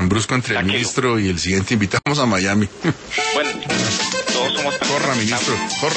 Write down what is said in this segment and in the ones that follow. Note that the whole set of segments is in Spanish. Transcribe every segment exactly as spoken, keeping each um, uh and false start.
brusco entre Tranquilo. el ministro y el siguiente invitamos a Miami. Bueno, todos somos... Corra, ministro, corra.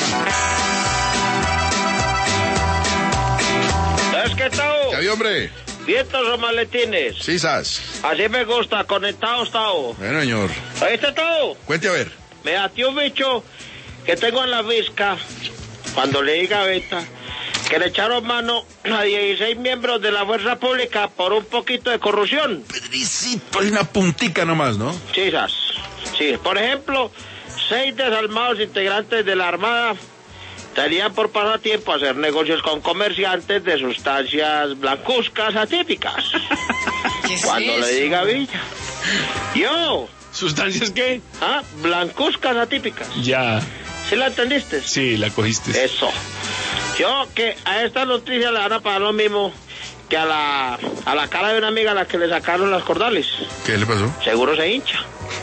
¿Sabes qué, Tao? ¿Qué hay, hombre? Vientos o maletines. Sí, sas. Así me gusta, conectados, Tao. Bueno, señor. ¿Oíste, Tao? Cuente a ver. Me atió un bicho que tengo en la visca, cuando le diga Beta, que le echaron mano a dieciséis miembros de la fuerza pública por un poquito de corrupción. Pedricito, hay una puntica nomás, ¿no? Sí, sas. Sí, por ejemplo, seis desalmados integrantes de la Armada tenían por pasatiempo hacer negocios con comerciantes de sustancias blancuzcas atípicas. ¿Qué es Cuando eso? le diga Villa. Yo, ¿Sustancias qué? ¿ah? Blancuzcas atípicas. Ya, ¿Sí la entendiste? sí, la cogiste. Eso. Yo que a esta noticia le van a pagar lo mismo que a la a la cara de una amiga a la que le sacaron las cordales. ¿Qué le pasó? Seguro se hincha.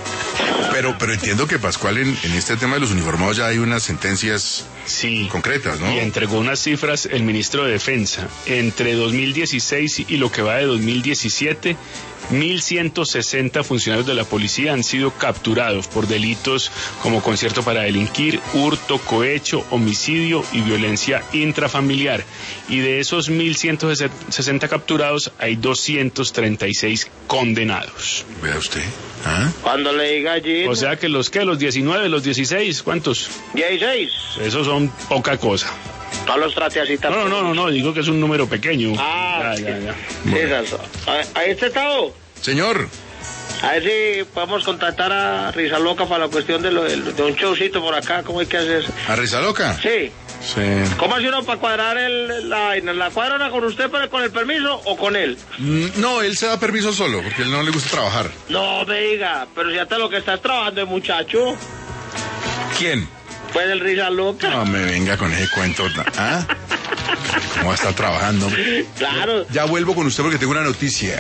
Pero, pero entiendo que Pascual en, en este tema de los uniformados ya hay unas sentencias Sí. concretas, ¿no? Y entregó unas cifras el ministro de Defensa. Entre dos mil dieciséis y lo que va de dos mil diecisiete, mil ciento sesenta funcionarios de la policía han sido capturados por delitos como concierto para delinquir, hurto, cohecho, homicidio y violencia intrafamiliar. Y de esos mil ciento sesenta capturados hay doscientos treinta y seis condenados. Vea usted. ¿Ah? Cuando le diga allí, O sea que los que, los diecinueve, los dieciséis, ¿cuántos? dieciséis. Esos son poca cosa. No los trate así No, tampoco. no, no, no, digo que es un número pequeño. Ah, ya, ya, ya. sí, esas. A- Ahí está todo. Señor, A ver si podemos contratar a Risa Loca para la cuestión de, lo, del- de un showcito por acá. ¿Cómo hay que hacer? ¿a Risa Loca? Sí. Sí. ¿Cómo hace uno para cuadrar el, la vaina? ¿La cuadran con usted pero con el permiso o con él? Mm, No, él se da permiso solo, porque a él no le gusta trabajar. No me diga, pero si hasta lo que estás trabajando es muchacho, ¿Quién? pues el Risa Loca. No me venga con ese cuento. ¿Ah? ¿Cómo va a estar trabajando? Claro. Ya vuelvo con usted porque tengo una noticia.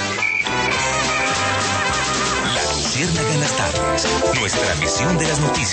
La Luciérnaga en las tardes. Nuestra misión de las noticias.